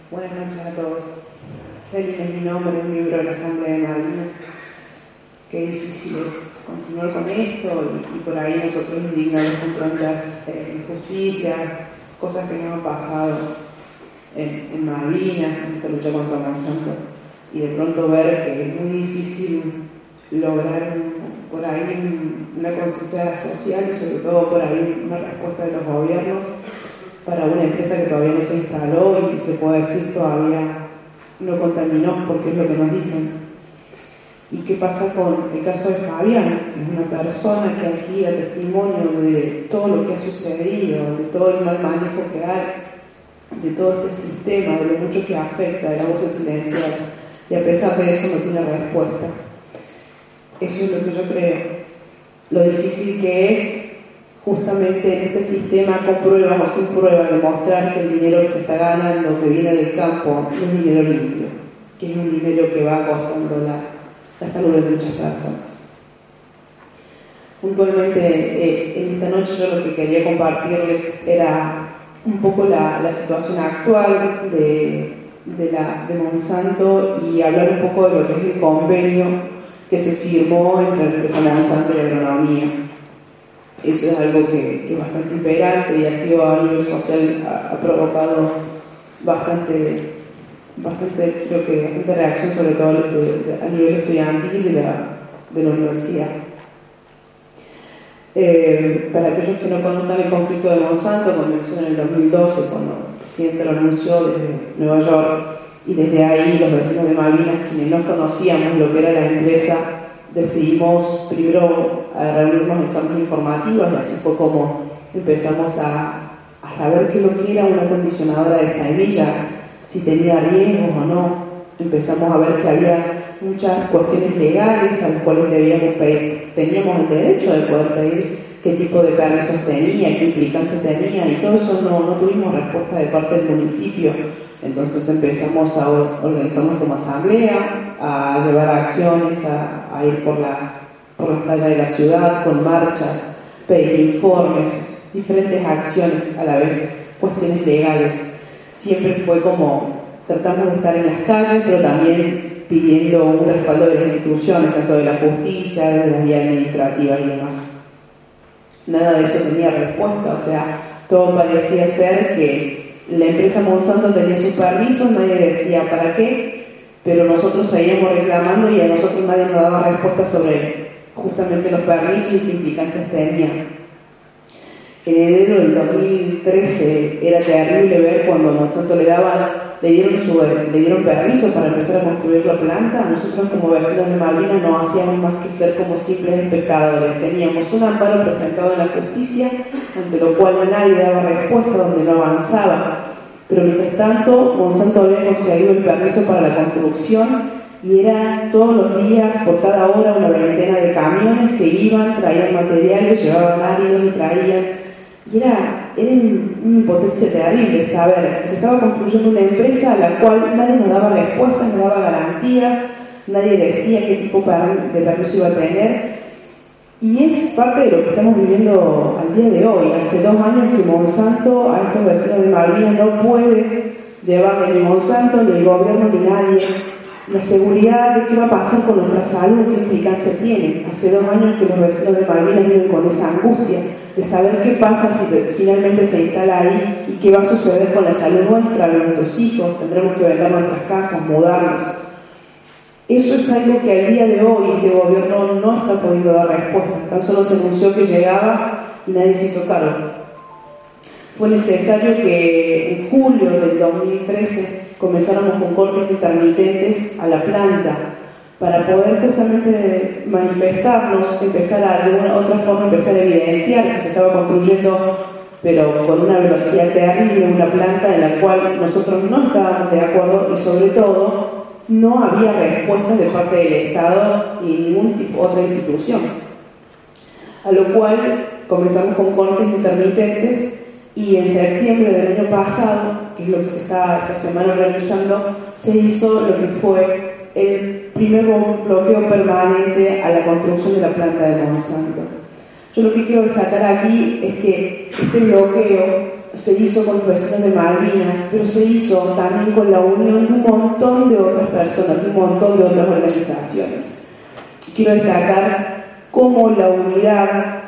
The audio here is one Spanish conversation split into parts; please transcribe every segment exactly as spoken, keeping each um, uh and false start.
Buenas noches a todos. Celina es mi nombre, un libro de la Asamblea de Malvinas. Qué difícil es continuar con esto y, y por ahí nosotros indignados con tantas eh, injusticias, cosas que nos han pasado en, en Malvinas, en esta lucha contra Monsanto, y de pronto ver que es muy difícil lograr por ahí una conciencia social y sobre todo por ahí una respuesta de los gobiernos para una empresa que todavía no se instaló y se puede decir todavía no contaminó, porque es lo que nos dicen. ¿Y qué pasa con el caso de Fabián? Que es una persona que aquí da testimonio de todo lo que ha sucedido, de todo el mal manejo que hay, de todo este sistema, de lo mucho que afecta, de las voces silenciadas, y a pesar de eso no tiene respuesta. Eso es lo que yo creo. Lo difícil que es justamente en este sistema, con pruebas o sin pruebas, demostrar que el dinero que se está ganando, que viene del campo, no es dinero limpio, que es un dinero que va costando la, la salud de muchas personas. Puntualmente, eh, en esta noche yo lo que quería compartirles era un poco la, la situación actual de, de, la, de Monsanto y hablar un poco de lo que es el convenio que se firmó entre la empresa Monsanto y la agronomía. Eso es algo que, que es bastante imperante y ha sido a nivel social, ha, ha provocado bastante, bastante, creo que, bastante reacción, sobre todo a nivel estudiantil de la, de la universidad. Eh, para aquellos que no conozcan el conflicto de Monsanto, comenzó en el dos mil doce, cuando el presidente lo anunció desde Nueva York, y desde ahí los vecinos de Malvinas, quienes no conocíamos lo que era la empresa, decidimos primero a reunirnos en charlas informativas, y así fue como empezamos a, a saber qué es lo que era una acondicionadora de semillas, si tenía riesgos o no. Empezamos a ver que había muchas cuestiones legales a las cuales debíamos pedir, teníamos el derecho de poder pedir qué tipo de permisos tenía, qué implicancias tenía, y todo eso no, no tuvimos respuesta de parte del municipio. Entonces empezamos a organizarnos como asamblea, a llevar acciones, a, a ir por las, por las calles de la ciudad con marchas, pedir informes, diferentes acciones a la vez, cuestiones legales. Siempre fue como, tratamos de estar en las calles, pero también pidiendo un respaldo de las instituciones, tanto de la justicia, de las vías administrativas y demás. Nada de eso tenía respuesta, o sea, todo parecía ser que la empresa Monsanto tenía sus permisos, nadie decía para qué, pero nosotros seguíamos reclamando y a nosotros nadie nos daba respuesta sobre justamente los permisos y qué implicancias tenían. En enero del dos mil trece era terrible ver cuando Monsanto le daban, le dieron, su, le dieron permiso para empezar a construir la planta. Nosotros como vecinos de Malvinas no hacíamos más que ser como simples espectadores. Teníamos un amparo presentado en la justicia, ante lo cual nadie daba respuesta, donde no avanzaba. Pero mientras tanto, Monsanto había conseguido el permiso para la construcción y era todos los días, por cada hora, una veintena de camiones que iban, traían materiales, llevaban áridos y traían. Y era, era una impotencia terrible saber que se estaba construyendo una empresa a la cual nadie nos daba respuestas, no daba garantías, nadie decía qué tipo de permiso iba a tener. Y es parte de lo que estamos viviendo al día de hoy. Hace dos años que Monsanto a estos vecinos de Malvinas no puede llevar ni Monsanto, ni el gobierno, ni nadie la seguridad de qué va a pasar con nuestra salud, qué implicancia tiene. Hace dos años que los vecinos de Malvinas viven con esa angustia de saber qué pasa si finalmente se instala ahí y qué va a suceder con la salud nuestra, de nuestros hijos. Tendremos que vender nuestras casas, mudarnos. Eso es algo que al día de hoy este gobierno no está pudiendo dar respuesta. Tan solo se anunció que llegaba y nadie se hizo cargo. Fue necesario que en julio del dos mil trece comenzáramos con cortes intermitentes a la planta para poder justamente manifestarnos, empezar a, de una u otra forma, empezar a evidenciar que se estaba construyendo, pero con una velocidad terrible, una planta en la cual nosotros no estábamos de acuerdo y sobre todo no había respuestas de parte del Estado y ningún tipo otra institución. A lo cual comenzamos con cortes intermitentes y en septiembre del año pasado, que es lo que se está esta semana organizando, se hizo lo que fue el primer bloqueo permanente a la construcción de la planta de Monsanto. Yo lo que quiero destacar aquí es que este bloqueo se hizo con los vecinos de Malvinas, pero se hizo también con la unión de un montón de otras personas, de un montón de otras organizaciones. Quiero destacar cómo la unidad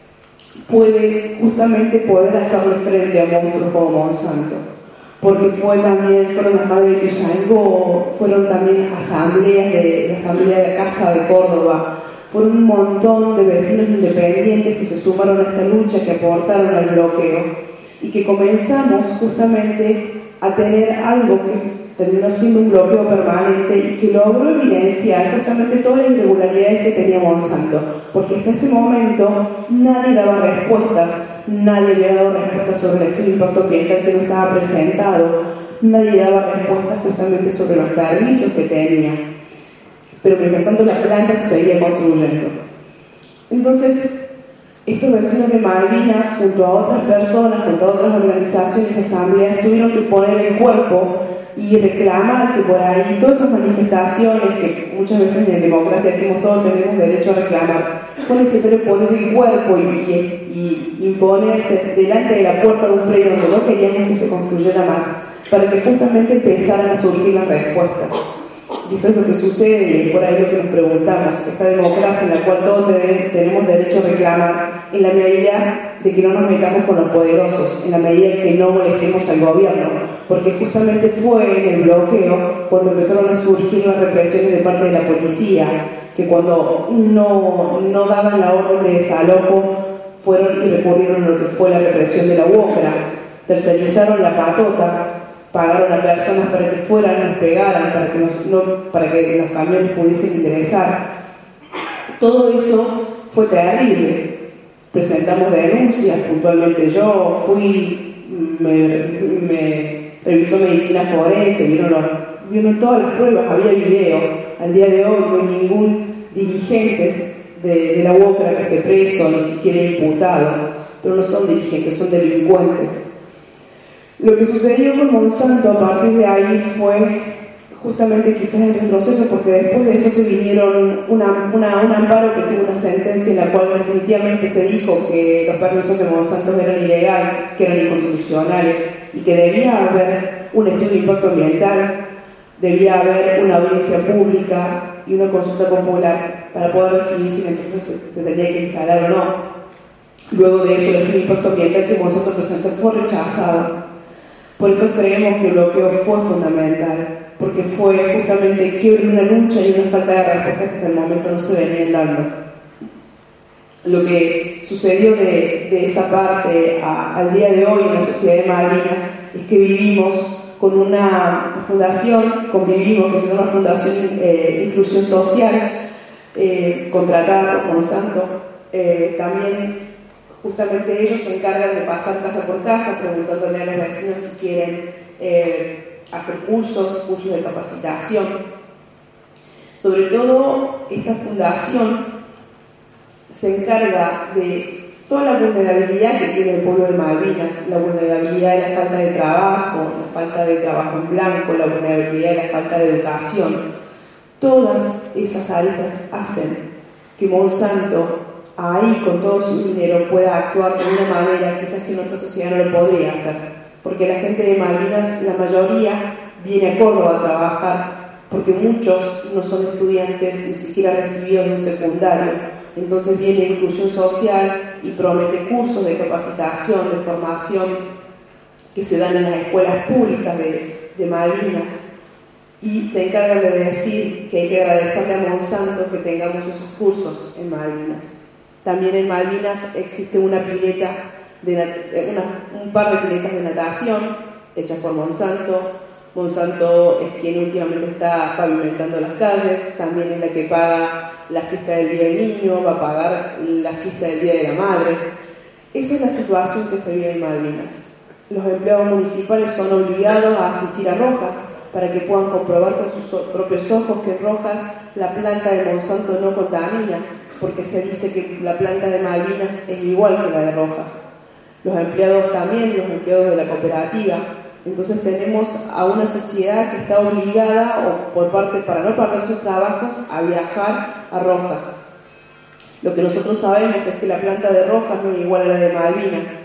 puede justamente poder hacerle frente a monstruos como Monsanto, porque fue también, fueron las Madres de Ituzaingó, fueron también asambleas de la Asamblea de la Casa de Córdoba, fueron un montón de vecinos independientes que se sumaron a esta lucha, que aportaron al bloqueo, y que comenzamos justamente a tener algo que terminó siendo un bloqueo permanente y que logró evidenciar justamente todas las irregularidades que tenía Monsanto, porque hasta ese momento nadie daba respuestas, nadie había dado respuestas sobre el estudio de impacto ambiental que no estaba presentado, nadie daba respuestas justamente sobre los permisos que tenía, pero mientras tanto las plantas se seguían construyendo. Entonces, estos vecinos de Malvinas, junto a otras personas, junto a otras organizaciones y asambleas, tuvieron que poner el cuerpo y reclamar que por ahí todas esas manifestaciones que muchas veces en democracia decimos todos tenemos derecho a reclamar, fue necesario poner el cuerpo y, y, y imponerse delante de la puerta de un predio donde no queríamos que se construyera más, para que justamente empezaran a surgir las respuestas. Y esto es lo que sucede y es por ahí lo que nos preguntamos, esta democracia en la cual todos tenemos derecho a reclamar, en la medida de que no nos metamos con los poderosos, en la medida de que no molestemos al gobierno, porque justamente fue en el bloqueo cuando empezaron a surgir las represiones de parte de la policía, que cuando no, no daban la orden de desalojo fueron y recurrieron a lo que fue la represión de la UOCRA, tercerizaron la patota, pagaron a personas para que fueran, nos pegaran, para que, nos, no, para que los camiones pudiesen ingresar. Todo eso fue terrible. Presentamos denuncias, puntualmente yo fui, me, me revisó medicina forense, vieron, los, vieron todas las pruebas, había video. Al día de hoy no hay ningún dirigente de, de la UOCRA que esté preso, ni siquiera imputado, pero no son dirigentes, son delincuentes. Lo que sucedió con Monsanto a partir de ahí fue justamente quizás el retroceso, porque después de eso se vinieron una, una, un amparo que tuvo una sentencia en la cual definitivamente se dijo que los permisos de Monsanto eran ilegales, que eran inconstitucionales y que debía haber un estudio de impacto ambiental, debía haber una audiencia pública y una consulta popular para poder definir si la empresa se tenía que instalar o no. Luego de eso, el estudio de impacto ambiental que Monsanto presentó fue rechazado. Por eso creemos que el bloqueo fue fundamental, porque fue justamente el quiebre de una lucha y una falta de respuestas que hasta el momento no se venían dando. Lo que sucedió de, de esa parte a, al día de hoy en la sociedad de Malvinas es que vivimos con una fundación, convivimos, que se llama Fundación eh, Inclusión Social, eh, contratada por Monsanto. Eh, también justamente ellos se encargan de pasar casa por casa preguntándole a los vecinos si quieren eh, hacer cursos, cursos de capacitación. Sobre todo, esta fundación se encarga de toda la vulnerabilidad que tiene el pueblo de Malvinas, la vulnerabilidad de la falta de trabajo, la falta de trabajo en blanco, la vulnerabilidad de la falta de educación. Todas esas aristas hacen que Monsanto ahí con todo su dinero pueda actuar de una manera quizás que en otra sociedad no lo podría hacer, porque la gente de Malvinas, la mayoría, viene a Córdoba a trabajar, porque muchos no son estudiantes ni siquiera recibidos de un secundario, entonces viene Inclusión Social y promete cursos de capacitación, de formación que se dan en las escuelas públicas de, de Malvinas, y se encargan de decir que hay que agradecerle a Monsanto que tengamos esos cursos en Malvinas. También en Malvinas existe una pileta, de una, un par de piletas de natación hechas por Monsanto. Monsanto es quien últimamente está pavimentando las calles, también es la que paga la fiesta del Día del Niño, va a pagar la fiesta del Día de la Madre. Esa es la situación que se vive en Malvinas. Los empleados municipales son obligados a asistir a Rojas para que puedan comprobar con sus propios ojos que en Rojas la planta de Monsanto no contamina, porque se dice que la planta de Malvinas es igual que la de Rojas. Los empleados también, los empleados de la cooperativa. Entonces tenemos a una sociedad que está obligada, o por parte, para no perder sus trabajos, a viajar a Rojas. Lo que nosotros sabemos es que la planta de Rojas no es igual a la de Malvinas,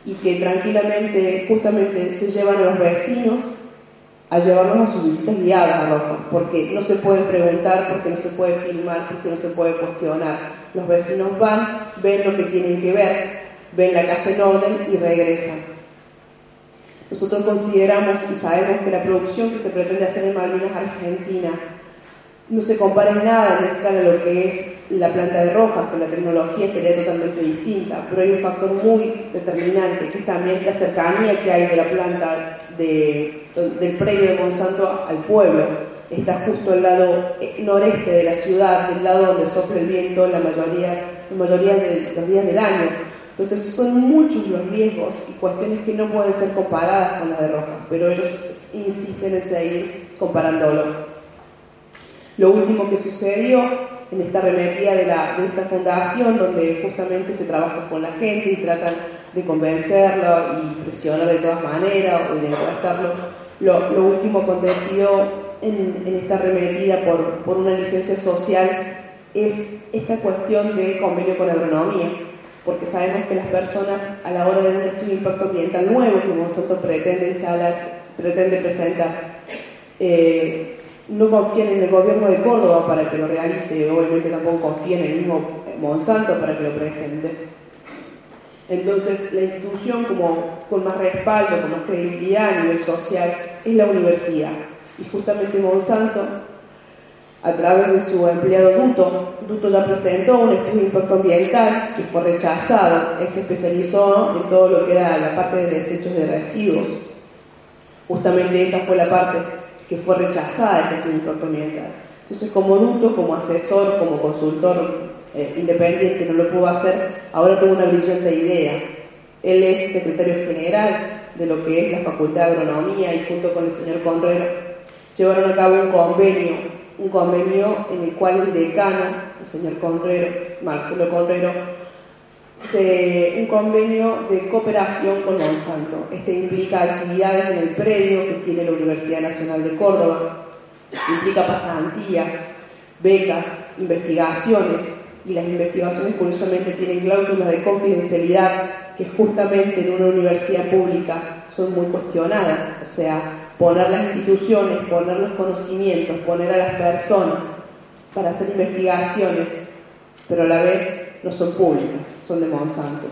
y que tranquilamente, justamente, se llevan a los vecinos a llevarnos a sus visitas guiadas a Rojas, porque no se pueden preguntar, porque no se puede filmar, porque no se puede cuestionar. Los vecinos van, ven lo que tienen que ver, ven la casa en orden y regresan. Nosotros consideramos y sabemos que la producción que se pretende hacer en Malvinas Argentina no se compara en nada en escala a lo que es la planta de Rojas, que la tecnología sería totalmente distinta, pero hay un factor muy determinante, que es también la cercanía que hay de la planta de, del predio de Monsanto al pueblo. Está justo al lado noreste de la ciudad, del lado donde sopla el viento la mayoría, la mayoría de los días del año. Entonces son muchos los riesgos y cuestiones que no pueden ser comparadas con las de Rojas, pero ellos insisten en seguir comparándolo. Lo último que sucedió en esta remetida de, la, de esta fundación, donde justamente se trabaja con la gente y tratan de convencerlo y presionar de todas maneras o de contrastarlo, lo, lo último acontecido en, en esta remetida por, por una licencia social es esta cuestión de convenio con agronomía, porque sabemos que las personas, a la hora de un estudio de impacto ambiental nuevo que Monsanto pretende instalar, pretende presentar, eh, no confían en el gobierno de Córdoba para que lo realice, obviamente tampoco confían en el mismo Monsanto para que lo presente. Entonces, la institución como, con más respaldo, con más credibilidad a nivel social, es la universidad. Y justamente Monsanto, a través de su empleado Duto, Duto ya presentó un estudio de impacto ambiental que fue rechazado. Él se especializó en todo lo que era la parte de desechos de residuos. Justamente esa fue la parte que fue rechazada este estudio de impacto ambiental. Entonces, como Duto, como asesor, como consultor eh, independiente, no lo pudo hacer, ahora tuvo una brillante idea. Él es secretario general de lo que es la Facultad de Agronomía y junto con el señor Conrero llevaron a cabo un convenio, un convenio en el cual el decano, el señor Conrero, Marcelo Conrero, Se, un convenio de cooperación con Monsanto. Este implica actividades en el predio que tiene la Universidad Nacional de Córdoba, implica pasantías, becas, investigaciones, y las investigaciones curiosamente tienen cláusulas de confidencialidad que justamente en una universidad pública son muy cuestionadas. O sea, poner las instituciones, poner los conocimientos, poner a las personas para hacer investigaciones, pero a la vez no son públicas, son de Monsanto.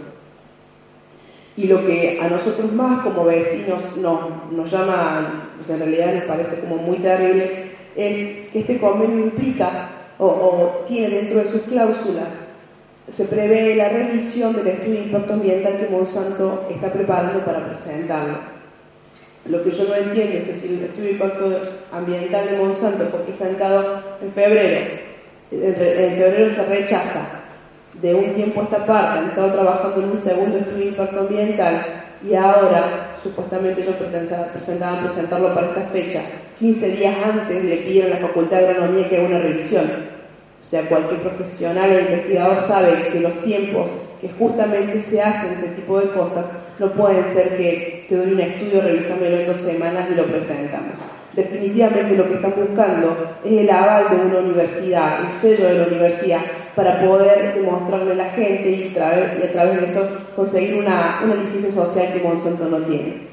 Y lo que a nosotros más como vecinos nos, nos llama, pues en realidad nos parece como muy terrible, es que este convenio implica o, o tiene dentro de sus cláusulas, se prevé la revisión del estudio de impacto ambiental que Monsanto está preparando para presentarlo. Lo que yo no entiendo es que si el estudio de impacto ambiental de Monsanto fue presentado en febrero, en febrero se rechaza. De un tiempo a esta parte han estado trabajando en un segundo estudio de impacto ambiental y ahora supuestamente ellos presentaban presentarlo para esta fecha. quince días antes le piden a la Facultad de Agronomía que haga una revisión. O sea, cualquier profesional o investigador sabe que los tiempos que justamente se hacen este tipo de cosas no pueden ser que te doy un estudio, revisámelo en dos semanas y lo presentamos. Definitivamente lo que están buscando es el aval de una universidad, el sello de la universidad, para poder demostrarle a la gente y, traer, y a través de eso conseguir una, una licencia social que Monsanto no tiene.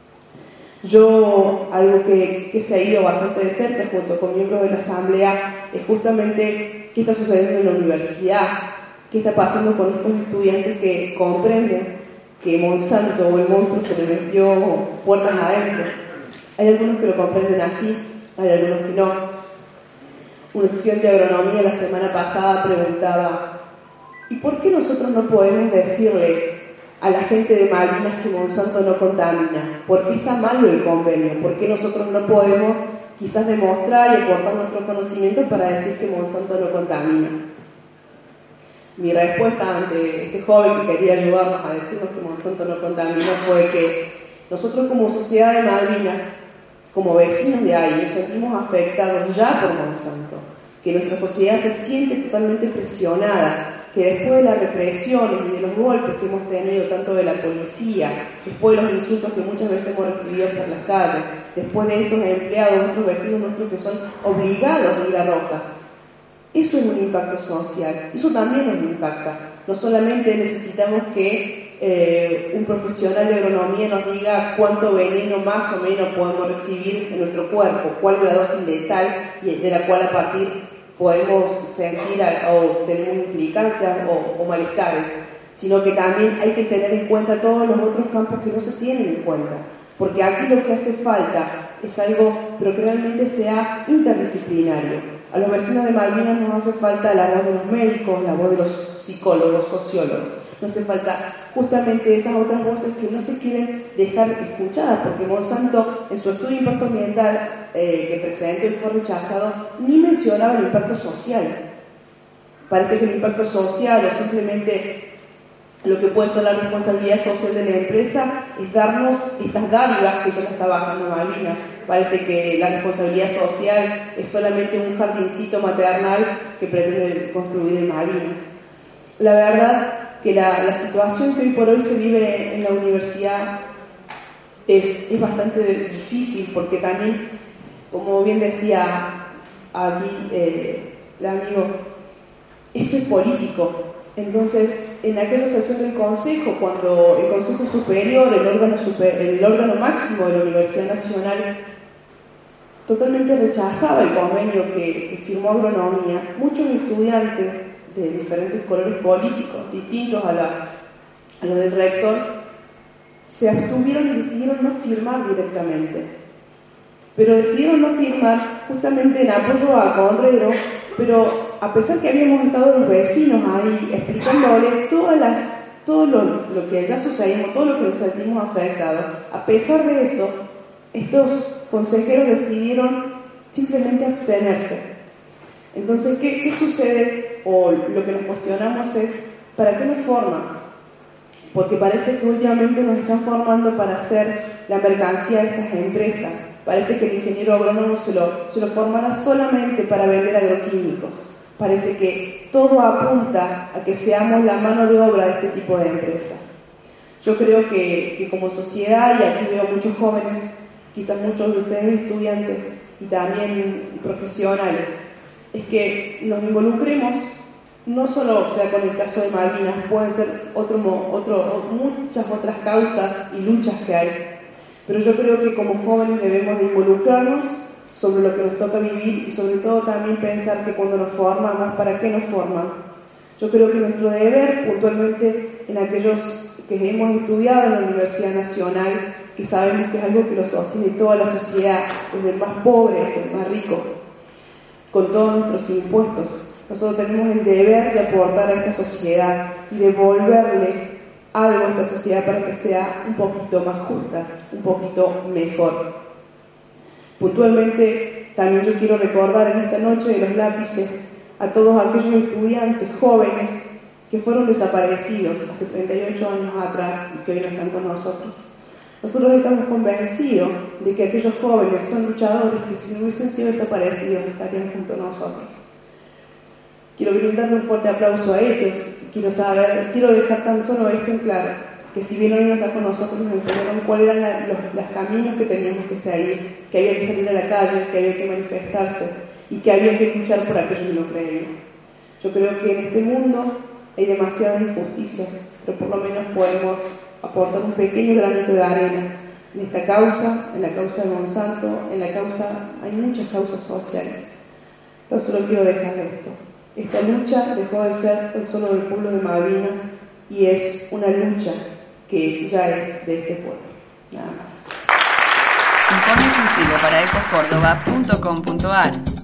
Yo, algo que, que se ha ido bastante de cerca junto con miembros de la Asamblea es justamente qué está sucediendo en la universidad, qué está pasando con estos estudiantes que comprenden que Monsanto o el monstruo se le metió puertas adentro. Hay algunos que lo comprenden así, hay algunos que no. Un estudiante de agronomía la semana pasada preguntaba: ¿y por qué nosotros no podemos decirle a la gente de Malvinas que Monsanto no contamina? ¿Por qué está malo el convenio? ¿Por qué nosotros no podemos quizás demostrar y aportar nuestros conocimientos para decir que Monsanto no contamina? Mi respuesta ante este joven que quería ayudarnos a decirnos que Monsanto no contamina fue que nosotros como sociedad de Malvinas, como vecinos de ahí, nos sentimos afectados ya por Monsanto, que nuestra sociedad se siente totalmente presionada, que después de las represiones y de los golpes que hemos tenido tanto de la policía, después de los insultos que muchas veces hemos recibido por las calles, después de estos empleados, nuestros vecinos nuestros que son obligados a ir a Rojas, eso es un impacto social, eso también nos impacta. No solamente necesitamos que eh, un profesional de agronomía nos diga cuánto veneno más o menos podemos recibir en nuestro cuerpo, cuál es la dosis letal y de la cual a partir podemos sentir a, o tener implicancias o, o malestares, sino que también hay que tener en cuenta todos los otros campos que no se tienen en cuenta, porque aquí lo que hace falta es algo, pero que realmente sea interdisciplinario. A los vecinos de Malvinas nos hace falta la voz de los médicos, la voz de los psicólogos, sociólogos. Nos hace falta justamente esas otras voces que no se quieren dejar escuchadas, porque Monsanto, en su estudio de impacto ambiental eh, que presentó y fue rechazado, ni mencionaba el impacto social. Parece que el impacto social o simplemente lo que puede ser la responsabilidad social de la empresa es darnos estas dádivas que ya no está bajando Malvinas. Parece que la responsabilidad social es solamente un jardincito maternal que pretende construir en Malvinas. La verdad que la, la situación que hoy por hoy se vive en la universidad es, es bastante difícil, porque también, como bien decía aquí eh, el amigo, esto es político. Entonces, en aquella sesión del Consejo, cuando el Consejo Superior, el órgano, super, el órgano máximo de la Universidad Nacional, totalmente rechazaba el convenio que, que firmó Agronomía, muchos estudiantes de diferentes colores políticos, distintos a, la, a lo del rector, se abstuvieron y decidieron no firmar directamente. Pero decidieron no firmar justamente en apoyo a Conrero, pero a pesar que habíamos estado los vecinos ahí explicándole todas las, todo lo, lo que ya sucedimos, todo lo que nos sentimos afectados, a pesar de eso, estos consejeros decidieron simplemente abstenerse. Entonces, ¿qué, qué sucede? O lo que nos cuestionamos es, ¿para qué nos forman? Porque parece que últimamente nos están formando para ser la mercancía de estas empresas. Parece que el ingeniero agrónomo se lo, se lo formará solamente para vender agroquímicos. Parece que todo apunta a que seamos la mano de obra de este tipo de empresas. Yo creo que, que como sociedad, y aquí veo muchos jóvenes, quizás muchos de ustedes estudiantes y también profesionales, es que nos involucremos, no solo, o sea, con el caso de Malvinas, pueden ser otro, otro, muchas otras causas y luchas que hay, pero yo creo que como jóvenes debemos de involucrarnos sobre lo que nos toca vivir y sobre todo también pensar que cuando nos forman, más para qué nos forman. Yo creo que nuestro deber, puntualmente en aquellos que hemos estudiado en la Universidad Nacional, que sabemos que es algo que lo sostiene toda la sociedad, desde el más pobre hasta el más rico, con todos nuestros impuestos, nosotros tenemos el deber de aportar a esta sociedad y devolverle algo a esta sociedad para que sea un poquito más justa, un poquito mejor. Puntualmente, también yo quiero recordar en esta noche de los lápices a todos aquellos estudiantes jóvenes que fueron desaparecidos hace treinta y ocho años atrás y que hoy no están con nosotros. Nosotros estamos convencidos de que aquellos jóvenes son luchadores que si no hubiesen sido desaparecidos estarían junto a nosotros. Quiero brindarle un fuerte aplauso a ellos. Quiero saber, quiero dejar tan solo esto en claro, que si bien hoy no está con nosotros, nos enseñaron cuáles eran la, los, los caminos que teníamos que seguir, que había que salir a la calle, que había que manifestarse y que había que luchar por aquello que no creían. Yo creo que en este mundo hay demasiadas injusticias, pero por lo menos podemos aportar un pequeño granito de arena en esta causa, en la causa de Monsanto, en la causa, hay muchas causas sociales. Entonces solo quiero dejar esto. Esta lucha dejó de ser tan solo del pueblo de Malvinas y es una lucha que ya es de este pueblo. Nada más. Informe exclusivo para ecos córdoba punto com punto a r